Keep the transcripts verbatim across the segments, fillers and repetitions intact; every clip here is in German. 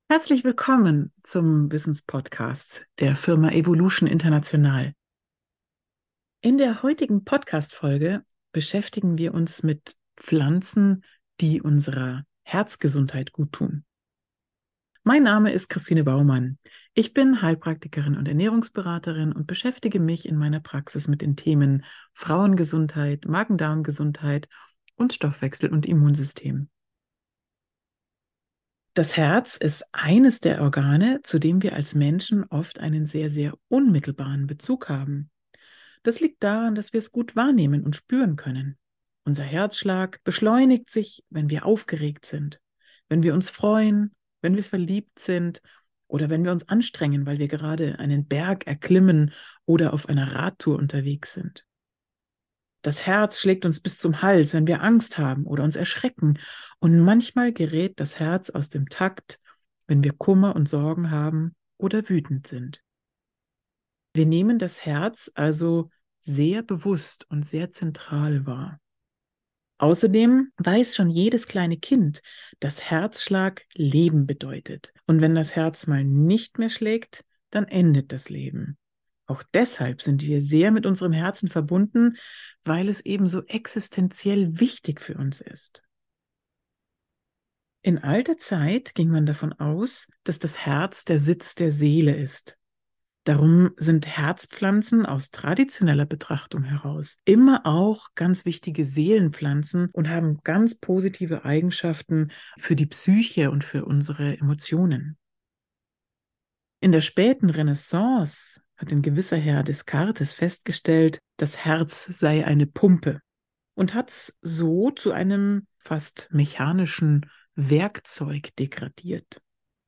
Herzlich willkommen zum Wissenspodcast der Firma Evolution International. In der heutigen Podcast-Folge beschäftigen wir uns mit Pflanzen, die unserer Herzgesundheit gut tun. Mein Name ist Christine Baumann. Ich bin Heilpraktikerin und Ernährungsberaterin und beschäftige mich in meiner Praxis mit den Themen Frauengesundheit, Magen-Darm-Gesundheit und Stoffwechsel und Immunsystem. Das Herz ist eines der Organe, zu dem wir als Menschen oft einen sehr, sehr unmittelbaren Bezug haben. Das liegt daran, dass wir es gut wahrnehmen und spüren können. Unser Herzschlag beschleunigt sich, wenn wir aufgeregt sind, wenn wir uns freuen, wenn wir verliebt sind oder wenn wir uns anstrengen, weil wir gerade einen Berg erklimmen oder auf einer Radtour unterwegs sind. Das Herz schlägt uns bis zum Hals, wenn wir Angst haben oder uns erschrecken. Und manchmal gerät das Herz aus dem Takt, wenn wir Kummer und Sorgen haben oder wütend sind. Wir nehmen das Herz also sehr bewusst und sehr zentral wahr. Außerdem weiß schon jedes kleine Kind, dass Herzschlag Leben bedeutet. Und wenn das Herz mal nicht mehr schlägt, dann endet das Leben. Auch deshalb sind wir sehr mit unserem Herzen verbunden, weil es eben so existenziell wichtig für uns ist. In alter Zeit ging man davon aus, dass das Herz der Sitz der Seele ist. Darum sind Herzpflanzen aus traditioneller Betrachtung heraus immer auch ganz wichtige Seelenpflanzen und haben ganz positive Eigenschaften für die Psyche und für unsere Emotionen. In der späten Renaissance hat ein gewisser Herr Descartes festgestellt, das Herz sei eine Pumpe und hat es so zu einem fast mechanischen Werkzeug degradiert.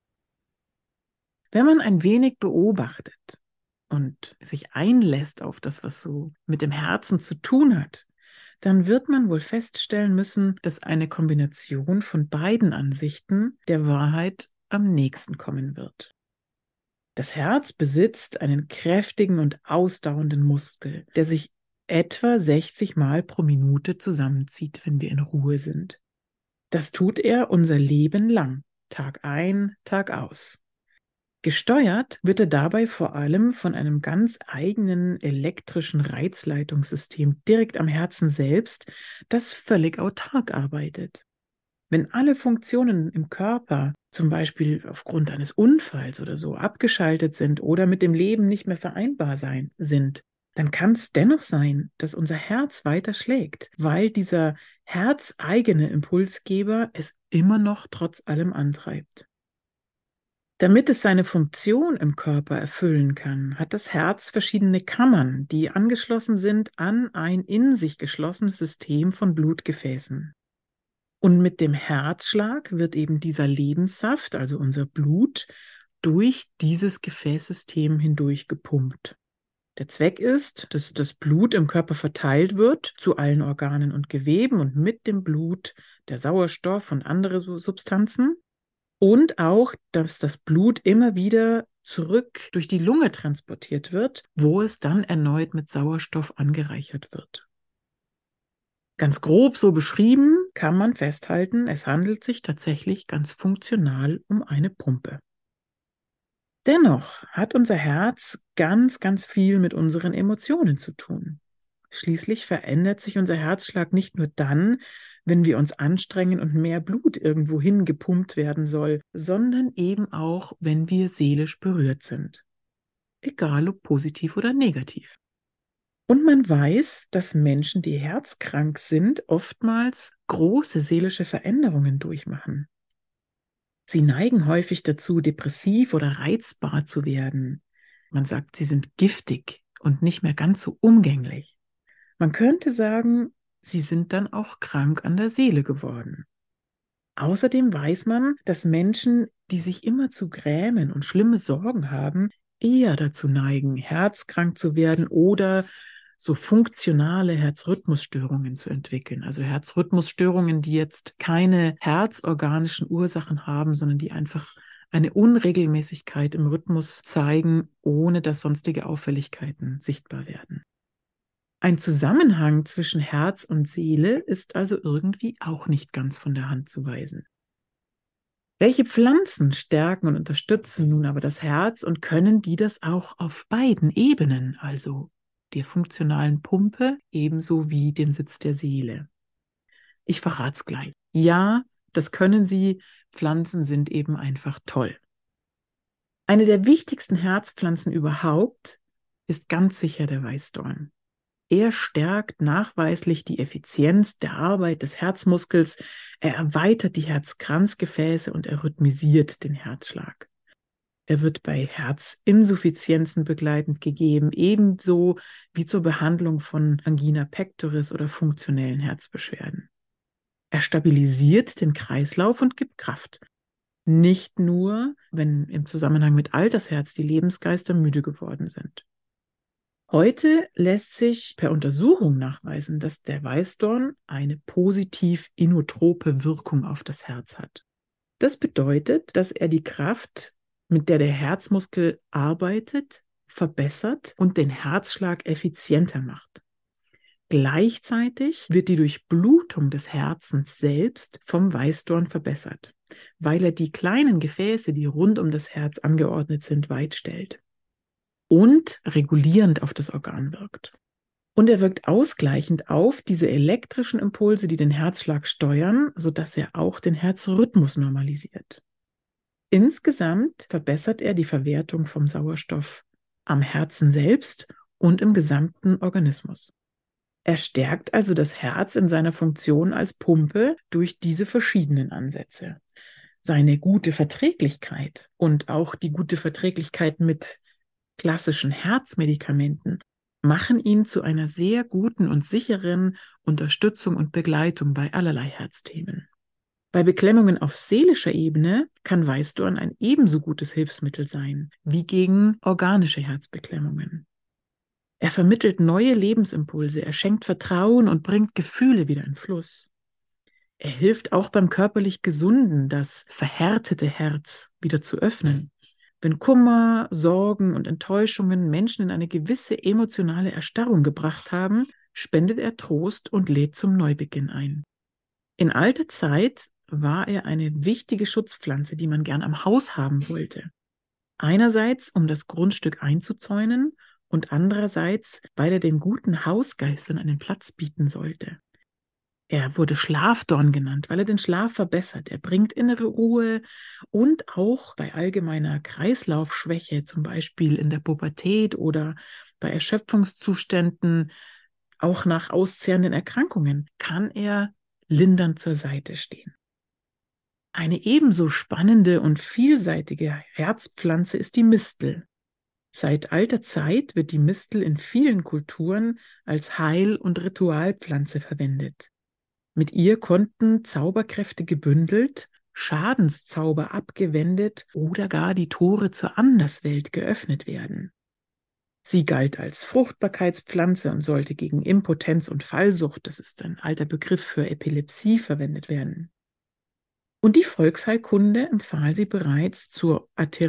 Wenn man ein wenig beobachtet und sich einlässt auf das, was so mit dem Herzen zu tun hat, dann wird man wohl feststellen müssen, dass eine Kombination von beiden Ansichten der Wahrheit am nächsten kommen wird. Das Herz besitzt einen kräftigen und ausdauernden Muskel, der sich etwa sechzig Mal pro Minute zusammenzieht, wenn wir in Ruhe sind. Das tut er unser Leben lang, Tag ein, Tag aus. Gesteuert wird er dabei vor allem von einem ganz eigenen elektrischen Reizleitungssystem direkt am Herzen selbst, das völlig autark arbeitet. Wenn alle Funktionen im Körper, zum Beispiel aufgrund eines Unfalls oder so, abgeschaltet sind oder mit dem Leben nicht mehr vereinbar sein, sind, dann kann es dennoch sein, dass unser Herz weiter schlägt, weil dieser herzeigene Impulsgeber es immer noch trotz allem antreibt. Damit es seine Funktion im Körper erfüllen kann, hat das Herz verschiedene Kammern, die angeschlossen sind an ein in sich geschlossenes System von Blutgefäßen. Und mit dem Herzschlag wird eben dieser Lebenssaft, also unser Blut, durch dieses Gefäßsystem hindurch gepumpt. Der Zweck ist, dass das Blut im Körper verteilt wird zu allen Organen und Geweben und mit dem Blut der Sauerstoff und andere Substanzen. Und auch, dass das Blut immer wieder zurück durch die Lunge transportiert wird, wo es dann erneut mit Sauerstoff angereichert wird. Ganz grob so beschrieben kann man festhalten, es handelt sich tatsächlich ganz funktional um eine Pumpe. Dennoch hat unser Herz ganz, ganz viel mit unseren Emotionen zu tun. Schließlich verändert sich unser Herzschlag nicht nur dann, wenn wir uns anstrengen und mehr Blut irgendwo hingepumpt werden soll, sondern eben auch, wenn wir seelisch berührt sind. Egal ob positiv oder negativ. Und man weiß, dass Menschen, die herzkrank sind, oftmals große seelische Veränderungen durchmachen. Sie neigen häufig dazu, depressiv oder reizbar zu werden. Man sagt, sie sind giftig und nicht mehr ganz so umgänglich. Man könnte sagen, sie sind dann auch krank an der Seele geworden. Außerdem weiß man, dass Menschen, die sich immer zu grämen und schlimme Sorgen haben, eher dazu neigen, herzkrank zu werden oder so funktionale Herzrhythmusstörungen zu entwickeln. Also Herzrhythmusstörungen, die jetzt keine herzorganischen Ursachen haben, sondern die einfach eine Unregelmäßigkeit im Rhythmus zeigen, ohne dass sonstige Auffälligkeiten sichtbar werden. Ein Zusammenhang zwischen Herz und Seele ist also irgendwie auch nicht ganz von der Hand zu weisen. Welche Pflanzen stärken und unterstützen nun aber das Herz und können die das auch auf beiden Ebenen, also der funktionalen Pumpe ebenso wie dem Sitz der Seele? Ich verrate es gleich. Ja, das können sie. Pflanzen sind eben einfach toll. Eine der wichtigsten Herzpflanzen überhaupt ist ganz sicher der Weißdorn. Er stärkt nachweislich die Effizienz der Arbeit des Herzmuskels, er erweitert die Herzkranzgefäße und er rhythmisiert den Herzschlag. Er wird bei Herzinsuffizienzen begleitend gegeben, ebenso wie zur Behandlung von Angina pectoris oder funktionellen Herzbeschwerden. Er stabilisiert den Kreislauf und gibt Kraft. Nicht nur, wenn im Zusammenhang mit Altersherz die Lebensgeister müde geworden sind. Heute lässt sich per Untersuchung nachweisen, dass der Weißdorn eine positiv inotrope Wirkung auf das Herz hat. Das bedeutet, dass er die Kraft, mit der der Herzmuskel arbeitet, verbessert und den Herzschlag effizienter macht. Gleichzeitig wird die Durchblutung des Herzens selbst vom Weißdorn verbessert, weil er die kleinen Gefäße, die rund um das Herz angeordnet sind, weit stellt und regulierend auf das Organ wirkt. Und er wirkt ausgleichend auf diese elektrischen Impulse, die den Herzschlag steuern, sodass er auch den Herzrhythmus normalisiert. Insgesamt verbessert er die Verwertung vom Sauerstoff am Herzen selbst und im gesamten Organismus. Er stärkt also das Herz in seiner Funktion als Pumpe durch diese verschiedenen Ansätze. Seine gute Verträglichkeit und auch die gute Verträglichkeit mit klassischen Herzmedikamenten machen ihn zu einer sehr guten und sicheren Unterstützung und Begleitung bei allerlei Herzthemen. Bei Beklemmungen auf seelischer Ebene kann Weißdorn ein ebenso gutes Hilfsmittel sein wie gegen organische Herzbeklemmungen. Er vermittelt neue Lebensimpulse, er schenkt Vertrauen und bringt Gefühle wieder in Fluss. Er hilft auch beim körperlich Gesunden, das verhärtete Herz wieder zu öffnen. Wenn Kummer, Sorgen und Enttäuschungen Menschen in eine gewisse emotionale Erstarrung gebracht haben, spendet er Trost und lädt zum Neubeginn ein. In alter Zeit war er eine wichtige Schutzpflanze, die man gern am Haus haben wollte. Einerseits, um das Grundstück einzuzäunen und andererseits, weil er den guten Hausgeistern einen Platz bieten sollte. Er wurde Schlafdorn genannt, weil er den Schlaf verbessert. Er bringt innere Ruhe und auch bei allgemeiner Kreislaufschwäche, zum Beispiel in der Pubertät oder bei Erschöpfungszuständen, auch nach auszehrenden Erkrankungen, kann er lindernd zur Seite stehen. Eine ebenso spannende und vielseitige Herzpflanze ist die Mistel. Seit alter Zeit wird die Mistel in vielen Kulturen als Heil- und Ritualpflanze verwendet. Mit ihr konnten Zauberkräfte gebündelt, Schadenszauber abgewendet oder gar die Tore zur Anderswelt geöffnet werden. Sie galt als Fruchtbarkeitspflanze und sollte gegen Impotenz und Fallsucht, das ist ein alter Begriff für Epilepsie, verwendet werden. Und die Volksheilkunde empfahl sie bereits zur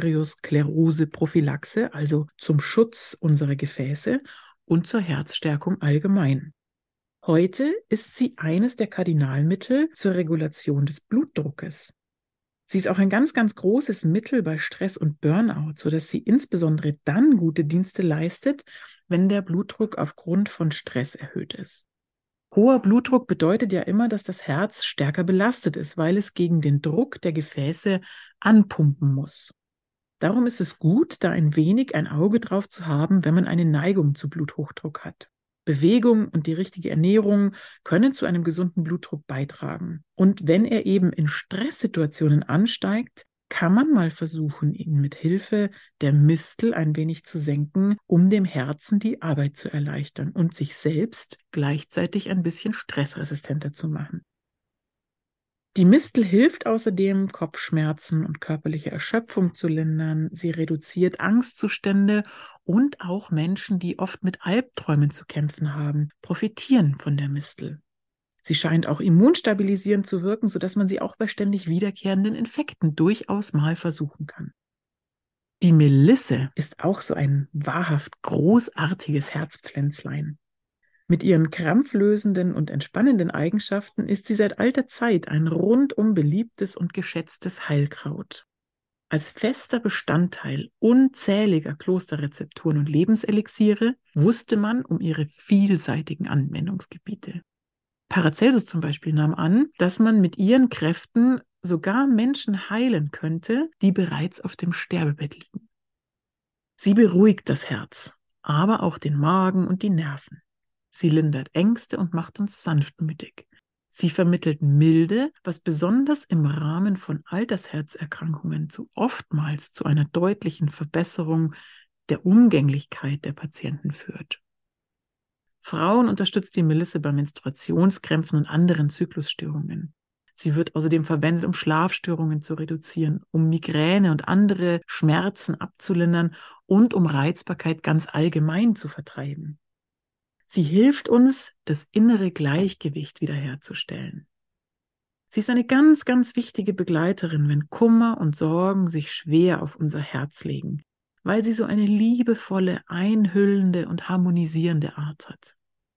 Arteriosklerose-Prophylaxe, also zum Schutz unserer Gefäße und zur Herzstärkung allgemein. Heute ist sie eines der Kardinalmittel zur Regulation des Blutdruckes. Sie ist auch ein ganz, ganz großes Mittel bei Stress und Burnout, sodass sie insbesondere dann gute Dienste leistet, wenn der Blutdruck aufgrund von Stress erhöht ist. Hoher Blutdruck bedeutet ja immer, dass das Herz stärker belastet ist, weil es gegen den Druck der Gefäße anpumpen muss. Darum ist es gut, da ein wenig ein Auge drauf zu haben, wenn man eine Neigung zu Bluthochdruck hat. Bewegung und die richtige Ernährung können zu einem gesunden Blutdruck beitragen. Und wenn er eben in Stresssituationen ansteigt, kann man mal versuchen, ihn mit Hilfe der Mistel ein wenig zu senken, um dem Herzen die Arbeit zu erleichtern und sich selbst gleichzeitig ein bisschen stressresistenter zu machen. Die Mistel hilft außerdem, Kopfschmerzen und körperliche Erschöpfung zu lindern. Sie reduziert Angstzustände und auch Menschen, die oft mit Albträumen zu kämpfen haben, profitieren von der Mistel. Sie scheint auch immunstabilisierend zu wirken, sodass man sie auch bei ständig wiederkehrenden Infekten durchaus mal versuchen kann. Die Melisse ist auch so ein wahrhaft großartiges Herzpflänzlein. Mit ihren krampflösenden und entspannenden Eigenschaften ist sie seit alter Zeit ein rundum beliebtes und geschätztes Heilkraut. Als fester Bestandteil unzähliger Klosterrezepturen und Lebenselixiere wusste man um ihre vielseitigen Anwendungsgebiete. Paracelsus zum Beispiel nahm an, dass man mit ihren Kräften sogar Menschen heilen könnte, die bereits auf dem Sterbebett liegen. Sie beruhigt das Herz, aber auch den Magen und die Nerven. Sie lindert Ängste und macht uns sanftmütig. Sie vermittelt Milde, was besonders im Rahmen von Altersherzerkrankungen zu oftmals zu einer deutlichen Verbesserung der Umgänglichkeit der Patienten führt. Frauen unterstützt die Melisse bei Menstruationskrämpfen und anderen Zyklusstörungen. Sie wird außerdem verwendet, um Schlafstörungen zu reduzieren, um Migräne und andere Schmerzen abzulindern und um Reizbarkeit ganz allgemein zu vertreiben. Sie hilft uns, das innere Gleichgewicht wiederherzustellen. Sie ist eine ganz, ganz wichtige Begleiterin, wenn Kummer und Sorgen sich schwer auf unser Herz legen, weil sie so eine liebevolle, einhüllende und harmonisierende Art hat.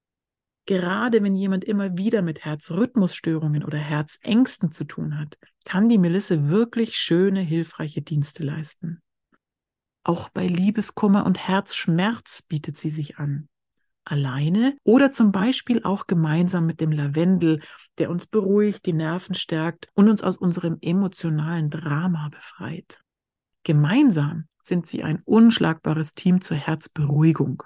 Gerade wenn jemand immer wieder mit Herzrhythmusstörungen oder Herzängsten zu tun hat, kann die Melisse wirklich schöne, hilfreiche Dienste leisten. Auch bei Liebeskummer und Herzschmerz bietet sie sich an. Alleine oder zum Beispiel auch gemeinsam mit dem Lavendel, der uns beruhigt, die Nerven stärkt und uns aus unserem emotionalen Drama befreit. Gemeinsam sind sie ein unschlagbares Team zur Herzberuhigung.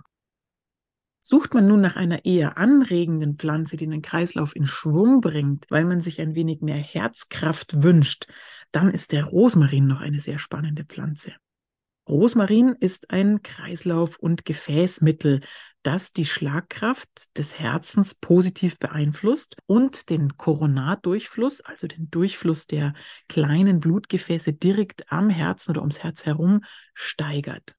Sucht man nun nach einer eher anregenden Pflanze, die den Kreislauf in Schwung bringt, weil man sich ein wenig mehr Herzkraft wünscht, dann ist der Rosmarin noch eine sehr spannende Pflanze. Rosmarin ist ein Kreislauf- und Gefäßmittel, das die Schlagkraft des Herzens positiv beeinflusst und den Koronardurchfluss, also den Durchfluss der kleinen Blutgefäße direkt am Herzen oder ums Herz herum, steigert.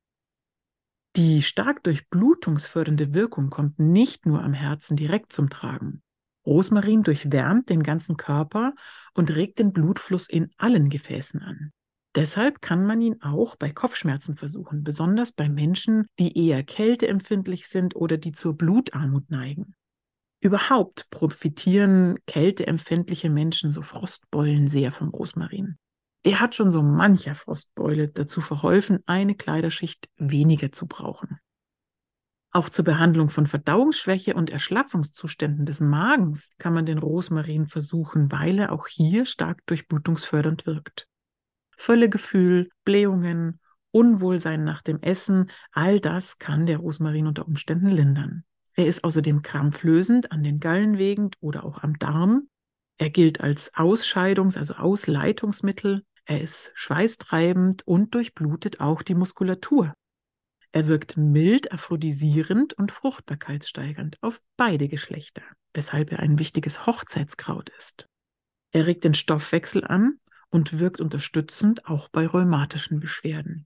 Die stark durchblutungsfördernde Wirkung kommt nicht nur am Herzen direkt zum Tragen. Rosmarin durchwärmt den ganzen Körper und regt den Blutfluss in allen Gefäßen an. Deshalb kann man ihn auch bei Kopfschmerzen versuchen, besonders bei Menschen, die eher kälteempfindlich sind oder die zur Blutarmut neigen. Überhaupt profitieren kälteempfindliche Menschen, so Frostbeulen, sehr vom Rosmarin. Der hat schon so mancher Frostbeule dazu verholfen, eine Kleiderschicht weniger zu brauchen. Auch zur Behandlung von Verdauungsschwäche und Erschlaffungszuständen des Magens kann man den Rosmarin versuchen, weil er auch hier stark durchblutungsfördernd wirkt. Völlegefühl, Blähungen, Unwohlsein nach dem Essen, all das kann der Rosmarin unter Umständen lindern. Er ist außerdem krampflösend an den Gallenwegen oder auch am Darm. Er gilt als Ausscheidungs-, also Ausleitungsmittel. Er ist schweißtreibend und durchblutet auch die Muskulatur. Er wirkt mild, aphrodisierend und fruchtbarkeitssteigernd auf beide Geschlechter, weshalb er ein wichtiges Hochzeitskraut ist. Er regt den Stoffwechsel an und wirkt unterstützend auch bei rheumatischen Beschwerden.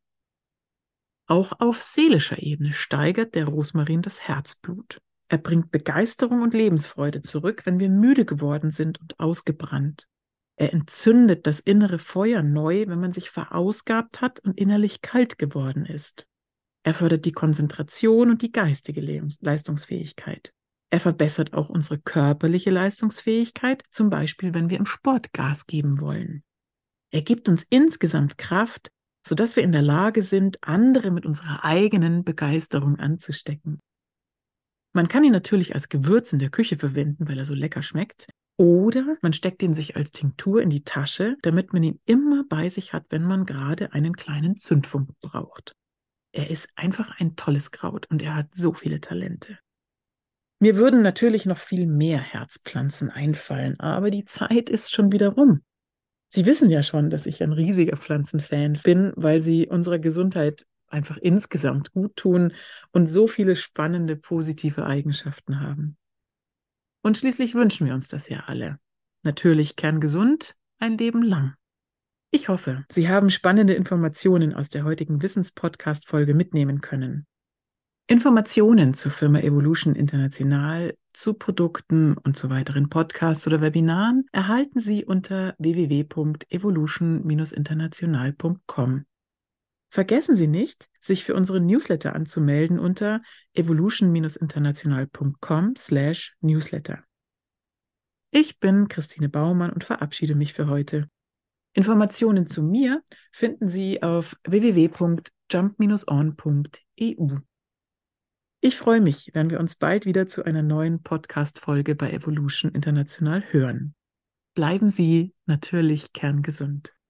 Auch auf seelischer Ebene steigert der Rosmarin das Herzblut. Er bringt Begeisterung und Lebensfreude zurück, wenn wir müde geworden sind und ausgebrannt. Er entzündet das innere Feuer neu, wenn man sich verausgabt hat und innerlich kalt geworden ist. Er fördert die Konzentration und die geistige Leistungsfähigkeit. Er verbessert auch unsere körperliche Leistungsfähigkeit, zum Beispiel, wenn wir im Sport Gas geben wollen. Er gibt uns insgesamt Kraft, sodass wir in der Lage sind, andere mit unserer eigenen Begeisterung anzustecken. Man kann ihn natürlich als Gewürz in der Küche verwenden, weil er so lecker schmeckt, oder man steckt ihn sich als Tinktur in die Tasche, damit man ihn immer bei sich hat, wenn man gerade einen kleinen Zündfunken braucht. Er ist einfach ein tolles Kraut und er hat so viele Talente. Mir würden natürlich noch viel mehr Herzpflanzen einfallen, aber die Zeit ist schon wieder rum. Sie wissen ja schon, dass ich ein riesiger Pflanzenfan bin, weil sie unserer Gesundheit einfach insgesamt gut tun und so viele spannende, positive Eigenschaften haben. Und schließlich wünschen wir uns das ja alle. Natürlich kerngesund, ein Leben lang. Ich hoffe, Sie haben spannende Informationen aus der heutigen Wissenspodcast-Folge mitnehmen können. Informationen zur Firma Evolution International, zu Produkten und zu weiteren Podcasts oder Webinaren erhalten Sie unter w w w punkt evolution Bindestrich international punkt com. Vergessen Sie nicht, sich für unsere Newsletter anzumelden unter evolution-international.com slash newsletter. Ich bin Christine Baumann und verabschiede mich für heute. Informationen zu mir finden Sie auf w w w punkt jump dash on punkt e u. Ich freue mich, wenn wir uns bald wieder zu einer neuen Podcast-Folge bei Evolution International hören. Bleiben Sie natürlich kerngesund.